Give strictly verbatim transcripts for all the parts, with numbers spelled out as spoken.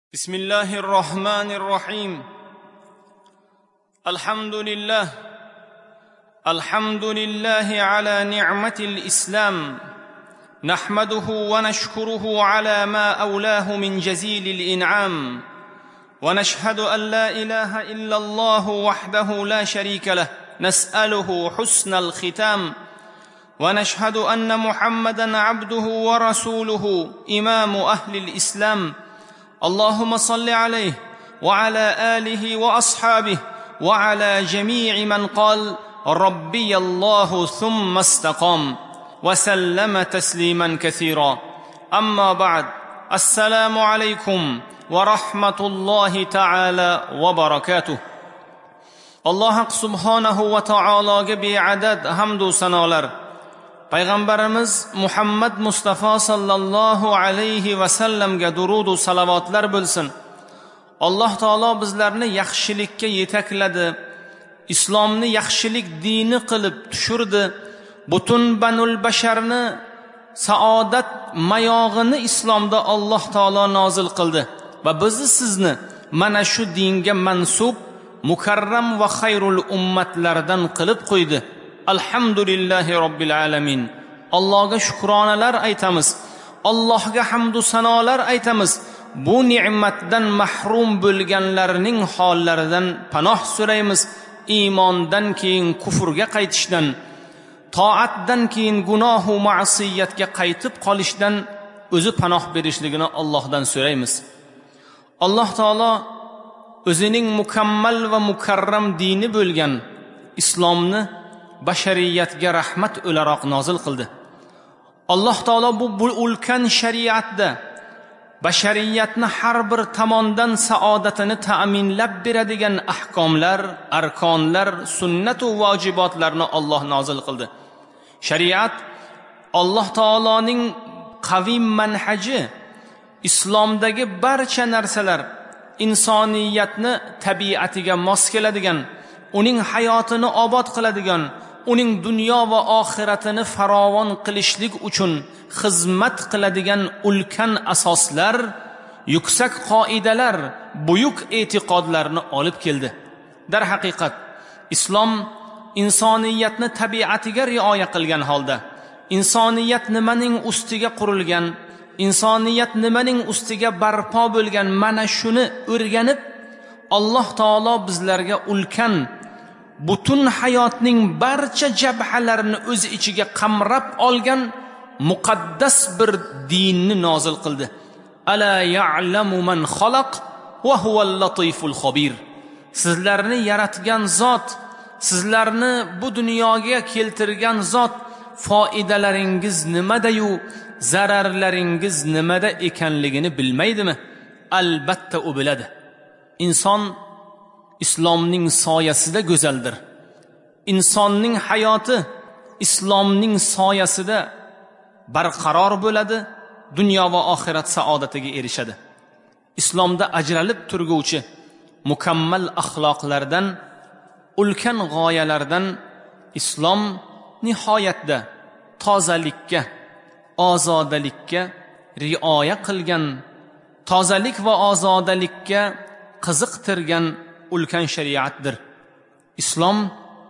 بسم الله الرحمن الرحيم. الحمد لله الحمد لله على نعمة الإسلام، نحمده ونشكره على ما أولاه من جزيل الإنعام، ونشهد أن لا إله إلا الله وحده لا شريك له، نسأله حسن الختام، ونشهد أن محمدًا عبده ورسوله إمام أهل الإسلام. اللهم صل عليه وعلى آله وأصحابه وعلى جميع من قال ربي الله ثم استقام، وسلم تسليما كثيرا. أما بعد، السلام عليكم ورحمة الله تعالى وبركاته. الله سبحانه وتعالى بعدد حمد و سناlar Payg'ambarimiz Muhammad Mustafa sallallohu alayhi va sallamga durud va salovatlar bo'lsin. Alloh taolo bizlarni yaxshilikka yetakladi, islomni yaxshilik dini qilib tushirdi. Butun banul basharni saodat mayog'ini islomda Alloh taolo nozil qildi va bizni sizni mana shu dinga mansub, mukarram va xayrul ummatlardan qilib qo'ydi. Alhamdulillahi robbil alamin. Allohga shukronalar aytamiz, Allohga hamd va sanolar aytamiz. Bu ne'matdan mahrum bo'lganlarning hollaridan panoh so'raymiz. Iymondan keyin kufrga qaytishdan, toatdan keyin gunoh va ma'siyatga qaytib qolishdan o'zi panoh berishligini Allohdan so'raymiz. Alloh taolo o'zining mukammal va mukarram dini bo'lgan islomni bashariyatga rahmat o'laroq nozil qildi. Alloh taolo bu ulkan shariatda bashariyatni har bir tomondan saodatini ta'minlab beradigan ahkomlar, arkonlar, sunnat va vojibotlarni Alloh nozil qildi. Shariat Alloh taoloning qaviy manhaji, islomdagi barcha narsalar insoniyatni tabiatiga mos keladigan, uning hayotini obod qiladigan, uning dunyo va oxiratini farovon qilishlik uchun xizmat qiladigan ulkan asoslar, yuksak qoidalar, buyuk e'tiqodlarni olib keldi. Dar haqiqat islom insoniyatni tabiatiga rioya qilgan holda, insoniyat nimaning ustiga qurilgan, insoniyat nimaning ustiga barpo bo'lgan, mana shuni o'rganib Alloh taolo bizlarga ulkan butun hayotning barcha jabhalarini o'z ichiga qamrab olgan muqaddas bir dinni nozil qildi. Ala ya'lamu man xalaq va huval latiful xabir. Sizlarni yaratgan zot, sizlarni bu dunyoga keltirgan zot foydalaringiz nimada-yu, zararlaringiz nimada ekanligini bilmaydimi? Albatta u biladi. Inson islomning soyasida go'zaldir. Insonning hayoti islomning soyasida barqaror bo'ladi, dunyo va oxirat saodatiga erishadi. Islomda ajralib turguvchi mukammal axloqlardan, ulkan g'oyalardan islom nihoyatda tozalikka, ozodalikka rioya qilgan, tozalik va ozodalikka qiziqtirgan ulkan shariatdir. Islom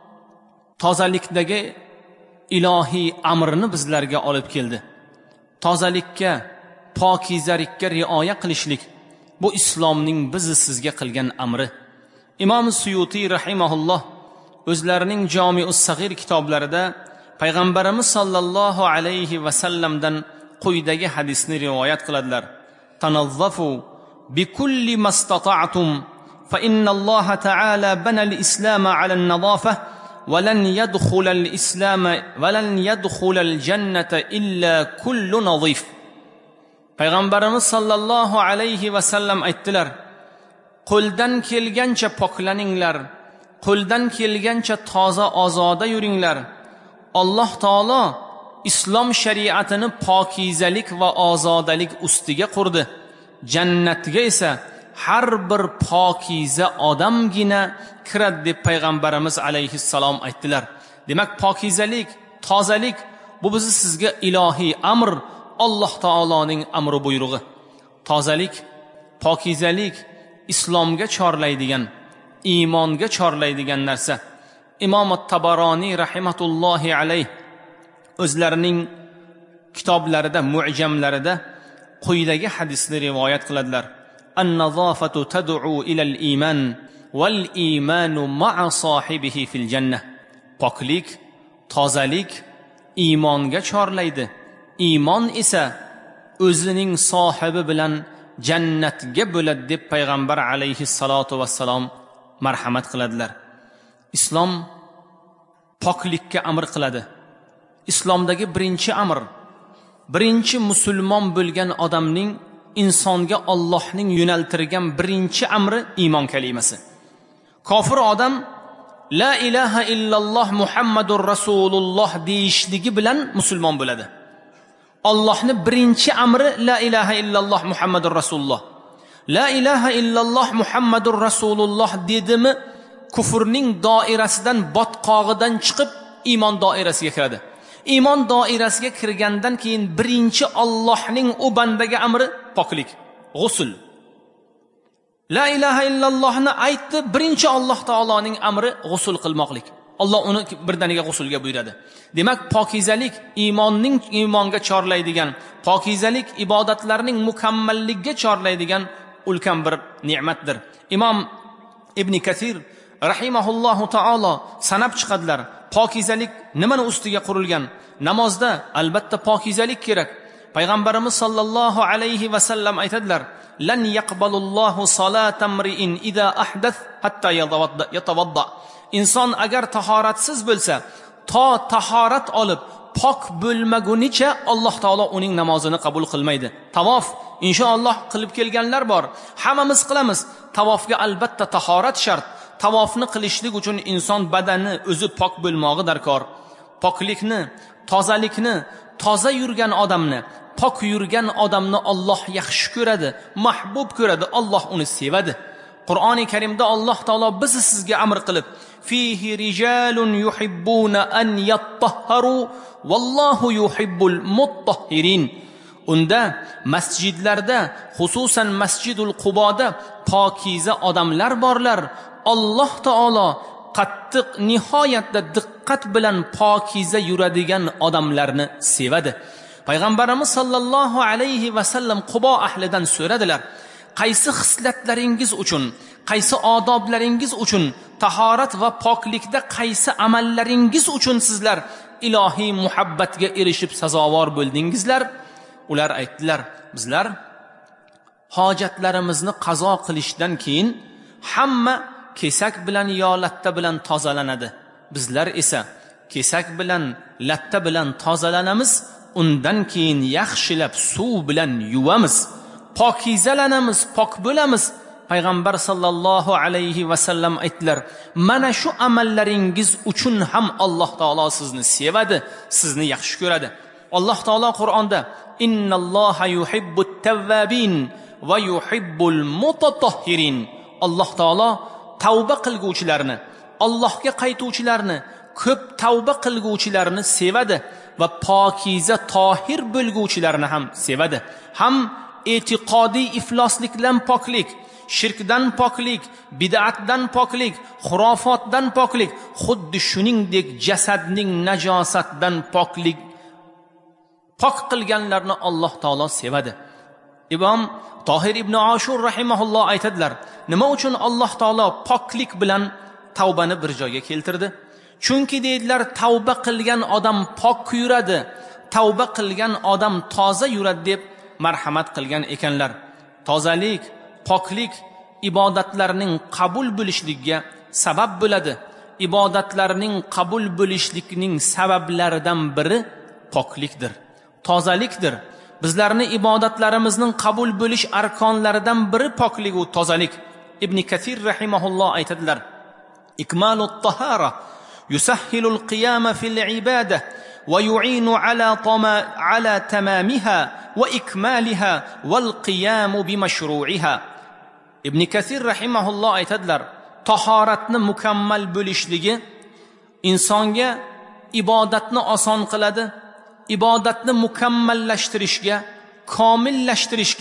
tozalikdagi ilohiy amrni bizlarga olib keldi. Tozalikka, pokizalikka rioya qilishlik bu islomning bizni sizga qilgan amri. Imom Suyuti rahimahulloh o'zlarining Jami'us Sag'ir kitoblarida Payg'ambarimiz sallallohu alayhi va sallamdan quyidagi hadisni rivoyat qiladilar. Tanazzafu bikulli mastata'tum fa innalloha ta'ala bana al-islama 'ala an-nadafah wa lan yadkhula al-islama wa lan yadkhula al-jannata illa kullu nadhif. Payg'ambarimiz sallallohu alayhi va sallam aytdilar: qo'ldan kelgancha poklaninglar, qo'ldan kelgancha toza ozoda yuringlar. Alloh taolo islom shariatini pokizalik va ozodalik ustiga qurdi. Jannatga esa har bir pokiza odamgina kiradi deb payg'ambarimiz alayhissalom aytdilar. Demak, pokizalik, tozalik bu bizni sizga ilohiy amr, Alloh taoloning amri buyrug'i. Tozalik pokizalik islomga chorlaydigan, iymonga chorlaydigan narsa. Imom at-Tabaroniy rahimatullohi alayh o'zlarining kitoblarida, mu'jamlarida quyidagi hadisni rivoyat qiladilar. An-nazafatu tad'u ila al-iman wal imanu ma'a sohibihi fil jannah. Poklik, tozalik iymonga chorlaydi. Iymon esa o'zining sohibi bilan jannatga bo'ladi deb payg'ambar alayhi salatu vassalom marhamat qiladilar. Islom poklikka amr qiladi. Islomdagi birinchi amr, birinchi musulmon bo'lgan odamning insonga Allohning yo'naltirgan birinchi amri iymon kalimasi. Kofir odam la ilaha illalloh Muhammadur Rasululloh deyishligi bilan musulmon bo'ladi. Allohning birinchi amri la ilaha illalloh Muhammadur Rasululloh. La ilaha illalloh Muhammadur Rasululloh dedimi, kufrning doirasidan, botqog'idan chiqib iymon doirasiga kiradi. Iymon doirasiga kirgandan keyin birinchi Allohning u bandaga amri poklik, g'usl. La ilaha illallohni aytdi, birinchi Alloh taoloning amri g'usl qilmoqlik. Alloh uni birdaniga g'usulga buyuradi. Demak, pokizalik iymonning iymonga chorlaydigan, pokizalik ibodatlarning mukammalligiga chorlaydigan ulkan bir ne'matdir. Imom Ibn Kathir rahimahullohu taolo sanab chiqadilar. Pokizalik nimani ustiga qurilgan? Namozda albatta pokizalik kerak. Payg'ambarimiz sollallohu alayhi va sallam aytadilar: "Lan yaqbalullohu salatam ri'in idza ahdath hatta yatawadda." Inson agar tahoratsiz bo'lsa, to tahorat olib pok bo'lmagunicha Alloh taolo uning namozini qabul qilmaydi. Tavof inshaalloh qilib kelganlar bor. Hammamiz qilamiz. Tavofga albatta tahorat shart. Tavofni qilishlik uchun inson badani o'zi pok bo'lmog'i darkor. Poklikni, tozalikni, toza yurgan odamni, pok yurgan odamni Alloh yaxshi ko'radi, mahbub ko'radi, Alloh uni sevadi. Qur'oni Karimda Alloh taolo bizni sizga amr qilib, fihi rijalun yuhibbuna an yattahharu wallohu yuhibbul muttahhirin. Unda masjidlarda, xususan Masjidul Quboda pokiza odamlar borlar. Alloh taolo qattiq, nihoyatda diqqat bilan pokiza yuradigan odamlarni sevadi. Payg'ambarimiz sollallohu alayhi va sallam Qubo ahlidan so'radilar: qaysi xislatlaringiz uchun, qaysi odoblaringiz uchun, tahorat va poklikda qaysi amallaringiz uchun sizlar ilohiy muhabbatga erishib sazovor bo'ldingizlar? Ular aytdilar: bizlar hojatlarimizni qazo qilishdan keyin hamma kesak bilan yo latta bilan tozalanadi. Bizlar esa kesak bilan, latta bilan tozalanamiz, undan keyin yaxshilab suv bilan yuvamiz, pokizalanamiz, pok bo'lamiz. Payg'ambar sallallohu alayhi va sallam aytdilar: mana shu amallaringiz uchun ham Alloh taolo sizni sevadi, sizni yaxshi ko'radi. Alloh taolo Qur'onda innalloha yuhibbut tawwabin va yuhibbul mutatahhirin. Alloh taolo tavba qilguvchilarni, Allohga qaytuvchilarni, ko'p tavba qilguvchilarni sevadi va pokiza, tohir bo'lguvchilarni ham sevadi. Ham e'tiqodiy ifloslikdan poklik, shirkdan poklik, bid'atdan poklik, xurofotdan poklik, xuddi shuningdek jasadning najosatdan poklik, pok qilganlarni Alloh taolo sevadi. Imom Tohir ibn Ashur rahimahulloh aytadilar: nima uchun Alloh taolo poklik bilan tavbani bir joyga keltirdi? Chunki deydilar, tavba qilgan odam pok yuradi, tavba qilgan odam toza yuradi deb marhamat qilgan ekanlar. Tozalik, poklik ibodatlarning qabul bo'lishligiga sabab bo'ladi. Ibodatlarning qabul bo'lishlikning sabablaridan biri poklikdir, tozalikdir. Bizlarni ibodatlarimizning qabul bo'lish arkonlaridan biri poklik va tozalik. Ibn Kathir rahimahulloh aytadilar: ikmalut tahara yusahhilul qiyama fil ibadah va yu'inu ala tama ala tamamiha va ikmaliha wal qiyam bi mashru'iha. Ibn Kathir rahimahulloh aytadilar: tahoratni mukammal bo'lishligi insonga ibodatni oson qiladi, ibodatni mukammallashtirishga, komillashtirishga,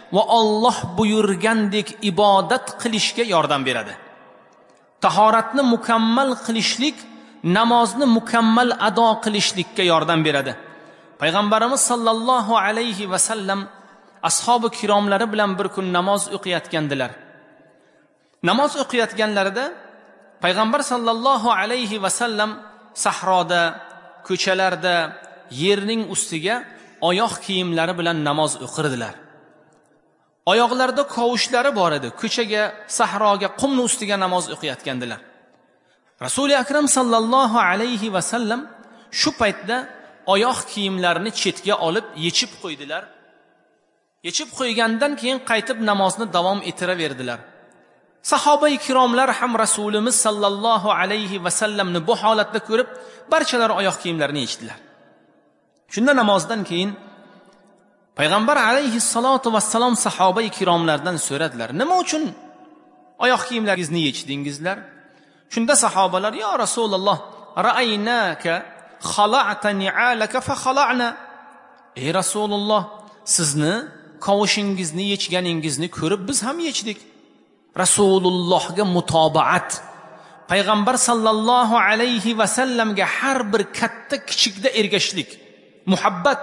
va Alloh buyurgandek ibodat qilishga yordam beradi. Tahoratni mukammal qilishlik namozni mukammal ado qilishlikka yordam beradi. Payg'ambarimiz sallallohu alayhi va sallam ashabi kiromlari bilan bir kun namoz o'qiyotgandilar. Namoz o'qiyotganlarida payg'ambar sallallohu alayhi va sallam sahroda, ko'chalarda, yerning ustiga oyoq kiyimlari bilan namoz o'qirdilar. Oyoqlarida qovushlari bor edi. Ko'chaga, sahroga, qumning ustiga namoz o'qiyotgandilar. Rasuli akram sallallohu alayhi va sallam shu paytda oyoq kiyimlarini chetga olib yechib qo'ydilar. Yechib qo'ygandan keyin qaytib namozni davom ettiraverdilar. Sahoba ikromlar ham Rasulimiz sallallohu alayhi va sallamni bu holatda ko'rib, barchalar oyoq kiyimlarini yechdilar. Shunda namozdan keyin payg'ambar alayhi salatu vassalom sahoba ikromlardan so'radilar: "Nima uchun oyoq kiyimlaringizni yechdingizlar?" Shunda sahobalar: "Ya Rasululloh, ra'aynaka khala'ta ni'alaka fa khala'na." Ey Rasululloh, sizni qovushingizni yechganingizni ko'rib biz ham yechdik. Rasulullohga mutobaat, payg'ambar sallallohu alayhi va sallamga har bir katta kichikda ergashishlik, muhabbat.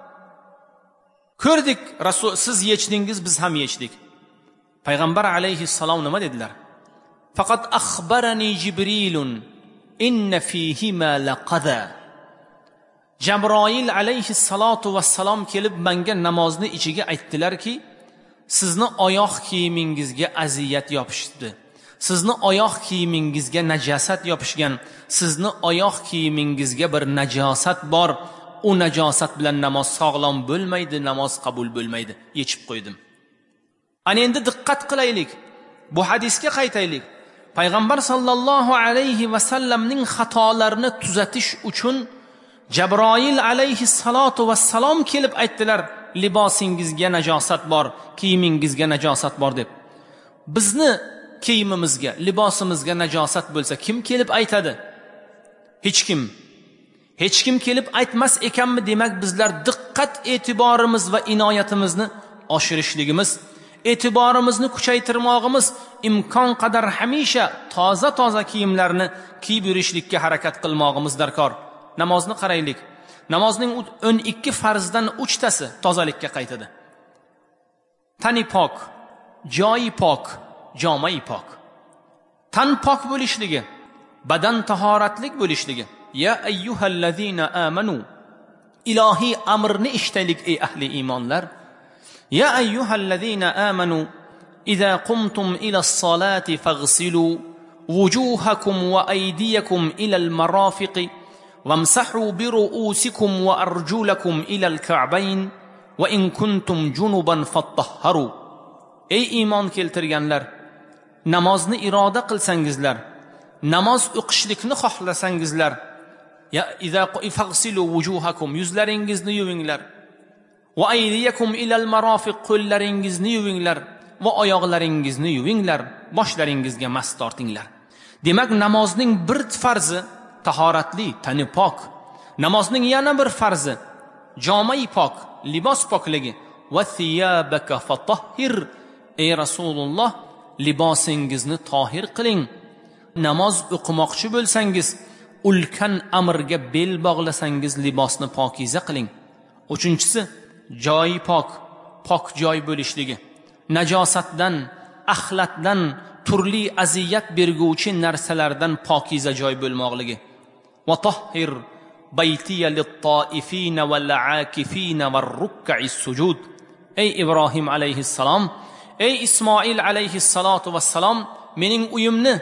Ko'rdik, Rasul siz yechdingiz, biz ham yechdik. Payg'ambar alayhi salom nima dedilar? Faqat akhbarani Jibrilun inna fihima laqada. Jabroil alayhi salatu vassalom kelib menga namozni ichiga aytdilarki, sizni oyoq kiyimingizga aziyat yopishdi. Sizni oyoq kiyimingizga najosat yopishgan. Sizni oyoq kiyimingizga bir najosat bor. U najosat bilan namoz sog'lom bo'lmaydi, namoz qabul bo'lmaydi. Yechib qo'ydim. Ana endi diqqat qilaylik. Bu hadisga qaytaylik. Payg'ambar sallallohu alayhi va sallamning xatolarini tuzatish uchun Jabroil alayhi salatu vassalom kelib aytdilar: libosingizga najosat bor, kiyimingizga najosat bor deb. Bizni kiyimimizga, libosimizga najosat bo'lsa kim kelib aytadi? Hech kim. Hech kim kelib aytmas ekanmi? Demak, bizlar diqqat e'tiborimiz va inoyatimizni oshirishligimiz, e'tiborimizni kuchaytirmoqimiz, imkon qadar hamisha toza-toza kiyimlarni kiyib yurishlikka harakat qilmoqimiz darkor. Namozni qaraylik. Namozning o'n ikki farzdan uch tasi tozalikka qaytadi. Tani pok, joyi pok, jomai pok. Tan pok bo'lishligi, badan tahoratlik bo'lishligi. Ya ayyuhallazina amanu. Ilohiy amrni eshitaylik ey ahli iymonlar. Ya ayyuhallazina amanu idza qumtum ila as-salati faghsilu wujuhakum wa aydiyakum ila al-marafiqi وامسحوا برؤوسكم وأرجلكم إلى الكعبين وإن كنتم جنبا فطهروا. Ey iymon keltirganlar, namozni iroda qilsangizlar, namoz o'qishlikni xohlasangizlar, ya idza faghsilu wujuhakum, yuzlaringizni yuvinglar, va aydiyakum ilal marafiq, qo'llaringizni yuvinglar va oyoqlaringizni yuvinglar, boshlaringizga mas tortinglar. Demak, namozning bir farzi tahoratli, tani pok. Namozning yana bir farzi jomai pok, libos pokligi. Va thiyabaka fatahhir. Ey Rasululloh, libosingizni tohir qiling. Namoz o'qimoqchi bo'lsangiz, ulkan amrga bel bog'lasangiz, libosni pokiza qiling. Uchinchisi, joyi pok, pok joy bo'lishligi. Najosatdan, axlatdan, turli aziyat berguvchi narsalardan pokiza joy bo'lmoqligi. Va tahhir baytiya lit-taifina wal-aakifina war-ruk'is sujud. Ey Ibrohim alayhissalom, ey Ismoil alayhissalatu vassalom, mening uyimni,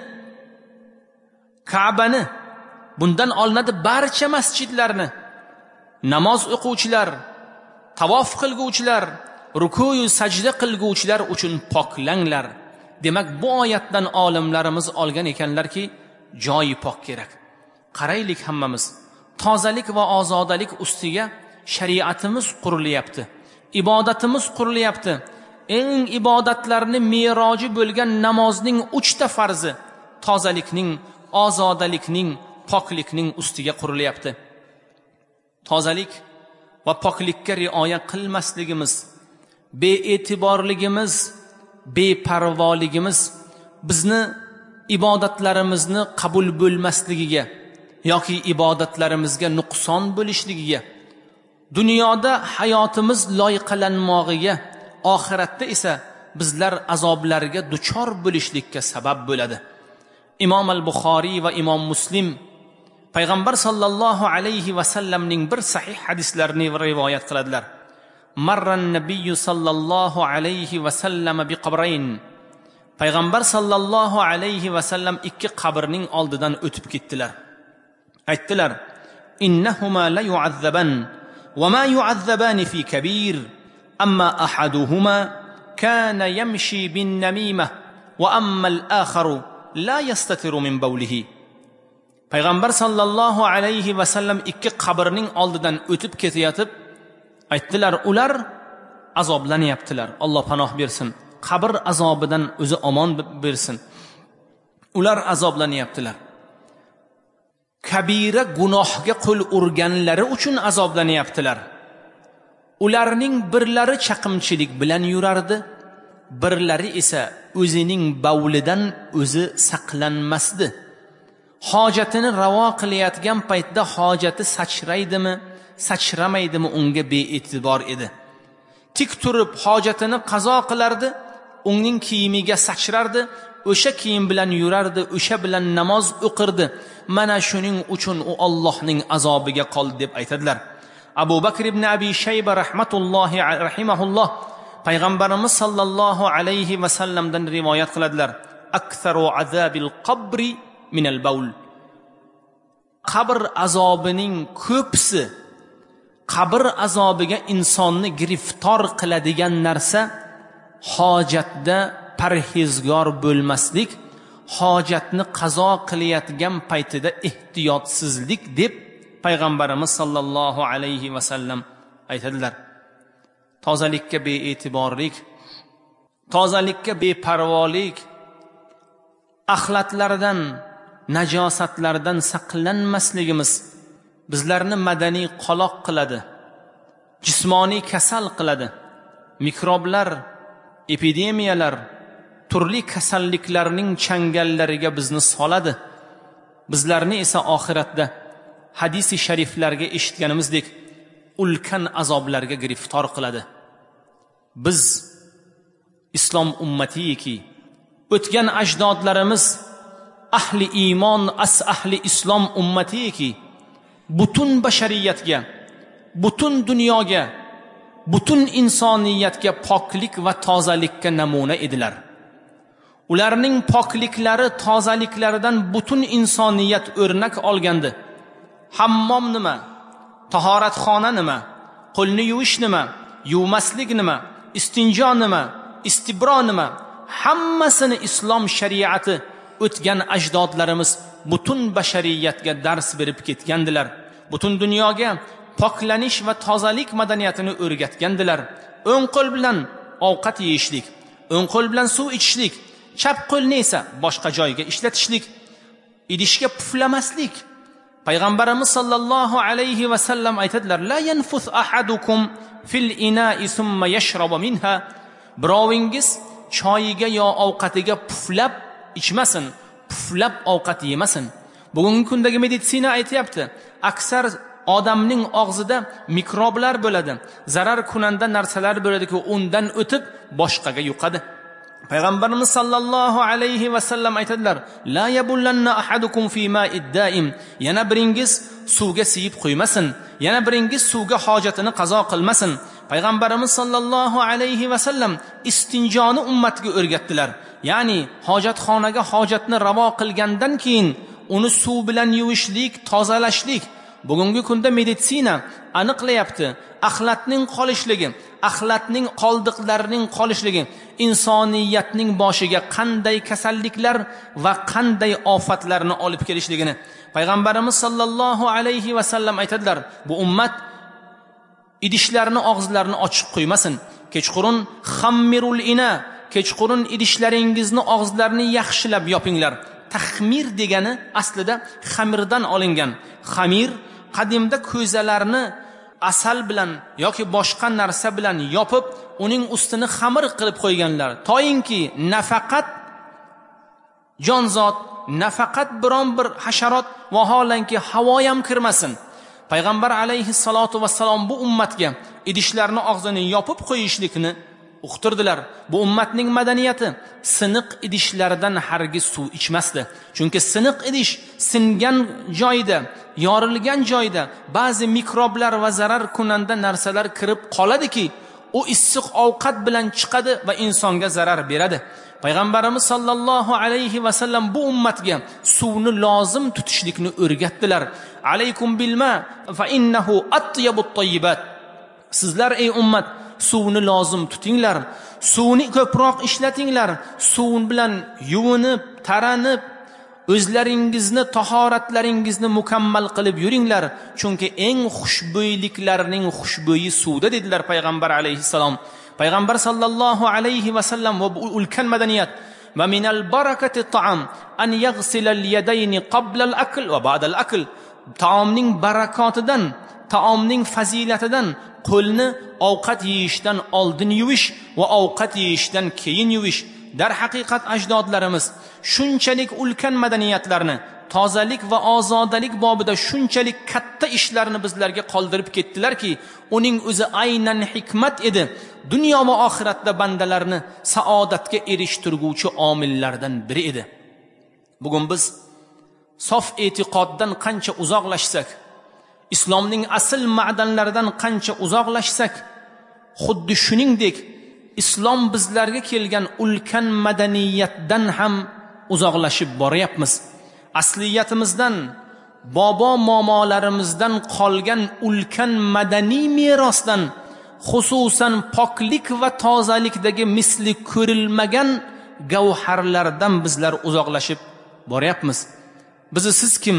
Ka'bani, bundan olinadi barcha masjidlarni, namoz o'quvchilar, tavof qilguvchilar, ruku'yu sajda qilguvchilar uchun poklanglar. Demak, bu oyatdan olimlarimiz olgan ekanlarki, joyi pok kerak. Qaraylik hammamiz, tozalik va ozodalik ustiga shariatimiz qurilyapti. Ibodatimiz qurilyapti. Eng ibodatlarni meroji bo'lgan namozning uchta farzi tozalikning, ozodalikning, poklikning ustiga qurilyapti. Tozalik va poklikka rioya qilmasligimiz bee'tiborligimiz, beparvoligimiz bizni ibodatlarimizni qabul bo'lmasligiga yoki ibodatlarimizga nuqson bo'lishligiga, dunyoda hayotimiz loyiqalanmog'iga, oxiratda esa bizlar azoblarga duchor bo'lishlikka sabab bo'ladi. Imom al-Buxoriy va Imom Muslim payg'ambar sallallohu alayhi va sallamning bir sahih hadislarini rivoyat qiladilar. Marran nabiyyu sallallohu alayhi va sallam bi qabrayn. Payg'ambar sallallohu alayhi va sallam ikki qabrning oldidan o'tib ketdilar. Aytdilar: "Innahuma la yu'azzaban va ma yu'azzabani fi kabir, amma ahaduhuma kana yamshi bin namimah wa amma al-akharu la yastatiru min bawlihi." Payg'ambar sallallohu alayhi va sallam ikki qabrning oldidan o'tib ketayotib aytdilar: "Ular azoblanyaptilar. Alloh panoh bersin. Qabr azobidan o'zi omon bersin. Ular azoblanyaptilar. Kabira gunohga qo'l urganlari uchun azoblanyaptilar. Ularning birlari chaqimchilik bilan yurardi, birlari esa o'zining bavlidan o'zi saqlanmasdi. Hojatini ravo qilayotgan paytda hojati sachraydimi, sachramaydimi unga bee'tibor edi. Tik turib hojatini qazo qilardi, uning kiyimiga sachrardi, o'sha kiyim bilan yurardi, o'sha bilan namoz o'qirdi. Mana shuning uchun u Allohning azobiga qoldi deb aytadilar. Abu Bakr ibn Abi Shayba rahmatullohi rahimahulloh payg'ambarimiz sallallohu alayhi va sallamdan rivoyat qiladilar: "Aktharu azabil qabri min al-bawl." Qabr azobining ko'psi, qabr azobiga insonni giriftor qiladigan narsa hojatda parhezgor bo'lmaslik, hojatni qazo qilayotgan paytida ehtiyotsizlik deb payg'ambarimiz sallallohu alayhi va sallam aytadilar. Tozalikka bee'tiborlik, tozalikka beparvolik, axlatlardan, najosatlardan saqlanmasligimiz bizlarni madaniy qoloq qiladi, jismoniy kasal qiladi. Mikroblar, epidemiyalar, turli kasalliklarning changallariga bizni soladi. Bizlarni esa oxiratda hadisi shariflarga eshitganimizdek ulkan azoblarga giriftor qiladi. Biz islom ummatiyki, o'tgan ajdodlarimiz ahli iymon, as ahli islom ummatiyki, butun bashariyatga, butun dunyoga, butun insoniyatga poklik va tozalikka namuna edilar. Ularning pokliklari, tozaliklaridan butun insoniyat o'rnak olgandi. Hammom nima? Tahoratxona nima? Qo'lni yuvish nima? Yuvmaslik nima? Istinjo nima? Istibro nima? Hammasini islom shariati o'tgan ajdodlarimiz butun bashariyatga dars berib ketgandilar. Butun dunyoga poklanish va tozalik madaniyatini o'rgatgandilar. O'ng qo'l bilan ovqat yeyishlik, o'ng qo'l bilan suv ichishlik, chap qo'lni esa boshqa joyga ishlatishlik, idishga puflamaslik. Payg'ambarimiz sallallohu alayhi va sallam aytadilar: "La yanfus ahadukum fil ina'i thumma yashrabu minha." Birovingiz choyiga yo ovqatiga puflab ichmasin, puflab ovqat yemasin. Bugungi kundagi meditsina aytayapti, aksar odamning og'zida mikroblar bo'ladi, zarar kunanda narsalar bo'ladi-ku, undan o'tib boshqaga yuqadi. Payg'ambarimiz sallallohu alayhi va sallam aytadilar: "La yabullanna ahadukum fi ma'id da'im." Yana biringiz suvga siyib qo'ymasin, yana biringiz suvga hojatini qazo qilmasin. Payg'ambarimiz sallallohu alayhi va sallam istinjoni ummatiga o'rgatdilar. Ya'ni hojatxonaga hojatni ravo qilgandan keyin uni suv bilan yuvishlik, tozalashlik. Bugungi kunda meditsina aniqlayapti, axlatning qolishligi, axlatning qoldiqlarining qolishligi insoniyatning boshiga qanday kasalliklar va qanday ofatlarni olib kelishligini payg'ambarimiz sallallohu alayhi va sallam aytadilar. Bu ummat idishlarni, og'izlarini ochiq qo'ymasin. Kechqurun xammirul ina, kechqurun idishlaringizni, og'izlarini yaxshilab yopinglar. Taxmir degani aslida xamirdan olingan. Xamir qadimda ko'zalarni asal bilan yoki boshqa narsa bilan yopib uning ustini xamir qilib qo'yganlar. Toyinki nafaqat jonzot, nafaqat biron bir hasharot vaholanki havo ham kirmasin. Payg'ambar alayhissalatu vassalom bu ummatga idishlarni og'zini yopib qo'yishlikni uqtirdilar. Bu ummatning madaniyati siniq idishlardan hargiz suv ichmasdi. Chunki siniq idish singan joyda, yorilgan joyda ba'zi mikroblar va zarar kunanda narsalar kirib qoladiki, u issiq ovqat bilan chiqadi va insonga zarar beradi. Payg'ambarimiz sallallohu alayhi va sallam bu ummatga suvni lozim tutishlikni o'rgatdilar. Alaykum bilma fa innahu atyabut tayyibat. Sizlar ey ummat suvni lozim tutinglar, suvni ko'proq ishlatinglar, suv bilan yuvinib, taranib, o'zlaringizni tahoratlaringizni mukammal qilib yuringlar, chunki eng xushbo'yliklarning xushbo'yi suvda dedilar payg'ambar alayhisalom. Payg'ambar sallallohu alayhi va sallam va bu ulkan madaniyat va minal barakati ta'am an yaghsila al-yadayni qabla al-akl va ba'da al-akl. Taomning barakotidan, taomning fazilatidan qo'lni ovqat yeyishdan oldin yuvish va ovqat yeyishdan keyin yuvish. Dar haqiqat ajdodlarimiz shunchalik ulkan madaniyatlarni, tozalik va ozodalik bobida shunchalik katta ishlarni bizlarga qoldirib ketdilarki, uning o'zi aynan hikmat edi. Dunyo va oxiratda bandalarni saodatga erishtirguvchi omillardan biri edi. Bugun biz sof e'tiqoddan qancha uzoqlashsak, islomning asl ma'danlaridan qancha uzoqlashsak, xuddi shuningdek islom bizlarga kelgan ulkan madaniyatdan ham uzoqlashib boryapmiz. Asliyatimizdan, bobo momolarimizdan qolgan ulkan madaniy merosdan, xususan poklik va tozalikdagi misli ko'rilmagan gavharlardan bizlar uzoqlashib boryapmiz. Bizi siz kim?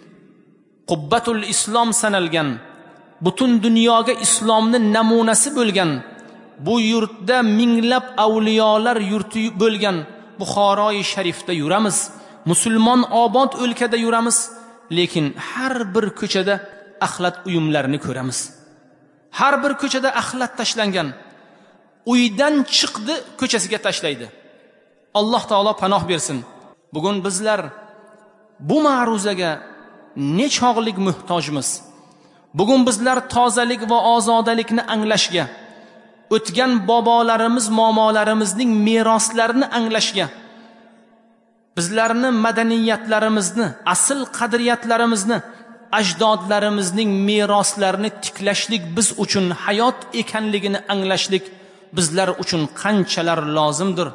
Qubbatul islom sanalgan, butun dunyoga islomni namunasi bo'lgan, bu yurtda minglab avliyolar yurti bo'lgan Buxoroy sharifda yuramiz. Musulmon obod o'lkada yuramiz, lekin har bir ko'chada axlat uyumlarini ko'ramiz. Har bir ko'chada axlat tashlangan. Uydan chiqdi, ko'chasiga tashlaydi. Alloh taolo panoh bersin. Bugun bizlar bu ma'ruzaga nechog'lik muhtojmiz. Bugun bizlar tozalik va ozodalikni anglashga, o'tgan bobolarimiz, momolarimizning meroslarini anglashga, bizlarni madaniyatlarimizni, asl qadriyatlarimizni, ajdodlarimizning meroslarini tiklashlik biz uchun hayot ekanligini anglashlik bizlar uchun qanchalar lozimdir.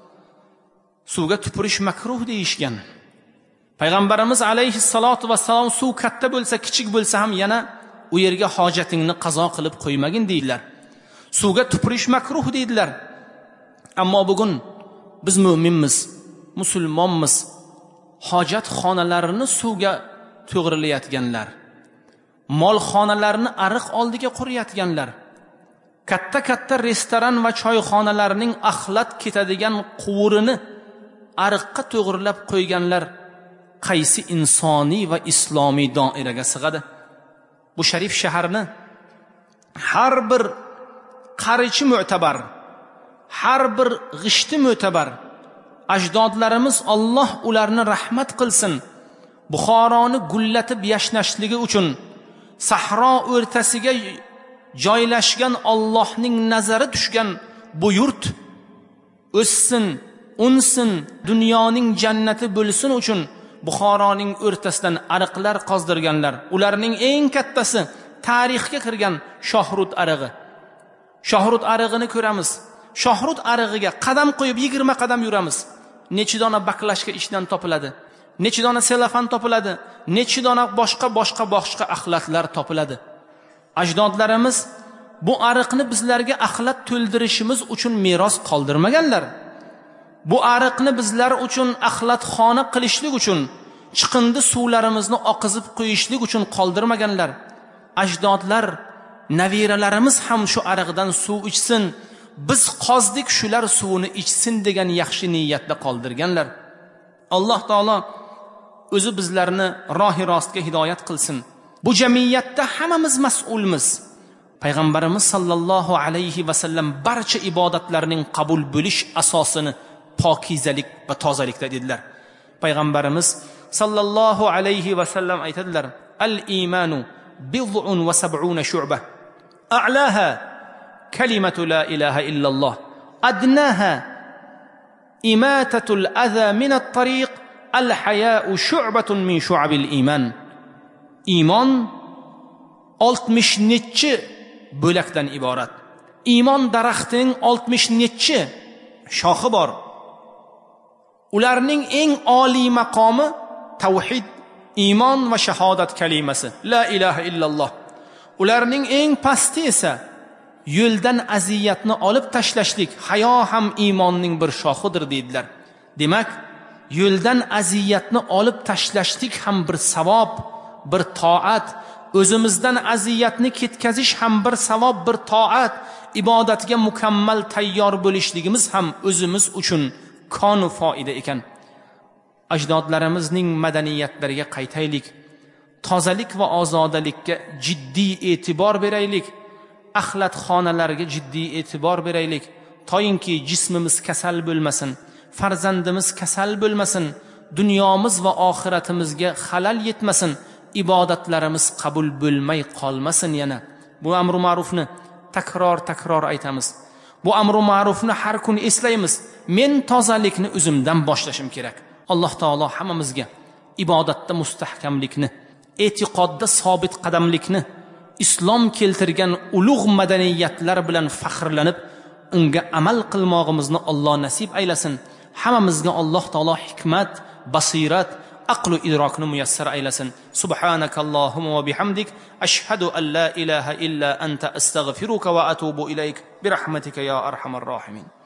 Suvga tupurish makruh deyishgan. Payg'ambarimiz alayhissalatu vassalom suv katta bo'lsa, kichik bo'lsa ham yana u yerga hojatingni qazo qilib qo'ymagin deydilar. Suvga tupurish makruh deydilar. Ammo bugun biz mu'minmiz, musulmonmiz. Hojat xonalarini suvga to'g'rilayotganlar, molxonalarni ariq oldiga quriyotganlar, katta-katta restoran va choyxonalarning axlat ketadigan quvurini ariqqa to'g'rilab qo'yganlar qaysi insoniy va islomiy doiraga sig'adi? Bu sharif shaharni har bir qarichi mo'tabar, har bir g'ishti mo'tabar ajdodlarimiz Alloh ularni rahmat qilsin, Buxoroni gullatib yashnashligi uchun sahro o'rtasiga joylashgan Allohning nazari tushgan bu yurt o'ssin, unsin, dunyoning jannati bo'lsin uchun Buxoroning o'rtasidan ariqlar qozdirganlar. Ularning eng kattasi tarixga kirgan Shohrut arig'i. Shohrut arig'ini ko'ramiz. Shohrut arig'iga qadam qo'yib yigirma qadam yuramiz. Necha dona baklashka ishdan topiladi, necha dona selofan topiladi, necha dona boshqa boshqa boshqa axlatlar topiladi. Ajdodlarimiz bu ariqni bizlarga axlat to'ldirishimiz uchun meros qoldirmaganlar. Bu ariqni bizlar uchun axlatxona qilishlik uchun, chiqindi suvlarimizni oqizib qo'yishlik uchun qoldirmaganlar. Ajdodlar, nabiralarimiz ham shu ariqdan suv ichsin, biz qozdik shular suvini ichsin degan yaxshi niyatda qoldirganlar. Alloh taolo o'zi bizlarni rohi rostga hidoyat qilsin. Bu jamiyatda hammamiz mas'ulmiz. payg'ambarimiz sallallohu alayhi vasallam barcha ibodatlarning qabul bo'lish asosini pokizalik va tozalikda dedilar. Payg'ambarimiz sallallohu alayhi vasallam aytadilar: al-iymanu bid'un va sab'una shu'ba a'laha kalimatu la ilaha illalloh adnaha imatatul adha min at-tariq al-haya'u shu'batun min shu'abil iman. Iymon oltmish nechi bo'lakdan iborat. Iymon daraxtining oltmish nechi shoxi bor. Ularning eng oliy maqomi tavhid, iymon va shahodat kalimasi, la ilaha illalloh. Ularning eng pasti esa yo'ldan aziyatni olib tashlashlik, hayo ham iymonning bir shoxidir dedilar. Demak, yo'ldan aziyatni olib tashlashlik ham bir savob, bir toat, o'zimizdan aziyatni ketkazish ham bir savob, bir toat, ibodatga mukammal tayyor bo'lishligimiz ham o'zimiz uchun konu foida ekan. Ajdodlarimizning madaniyatlariga qaytaylik. Tozalik va ozodalikka jiddiy e'tibor beraylik. Axlat xonalarga jiddiy e'tibor beraylik. Toyinki jismimiz kasal bo'lmasin, farzandimiz kasal bo'lmasin, dunyomiz va oxiratimizga xalal yetmasin, ibodatlarimiz qabul bo'lmay qolmasin. Yana bu amru ma'rufni takror takror aytamiz. Bu amru ma'rufni har kun eslaymiz. Men tozalikni o'zimdan boshlashim kerak. Alloh taolo hammamizga ibodatda mustahkamlikni, e'tiqodda sobit qadamlikni, islom keltirgan ulug' madaniyatlar bilan faxrlanib, unga amal qilmog'imizni Alloh nasib aylasin. Hammamizga Alloh taolo hikmat, basirat, aql va idrokni muyassar aylasin. Subhanakallohumma va bihamdik ashhadu an la ilaha illa anta astaghfiruka va atubu ilayk bi rahmatika ya arhamar rohimin.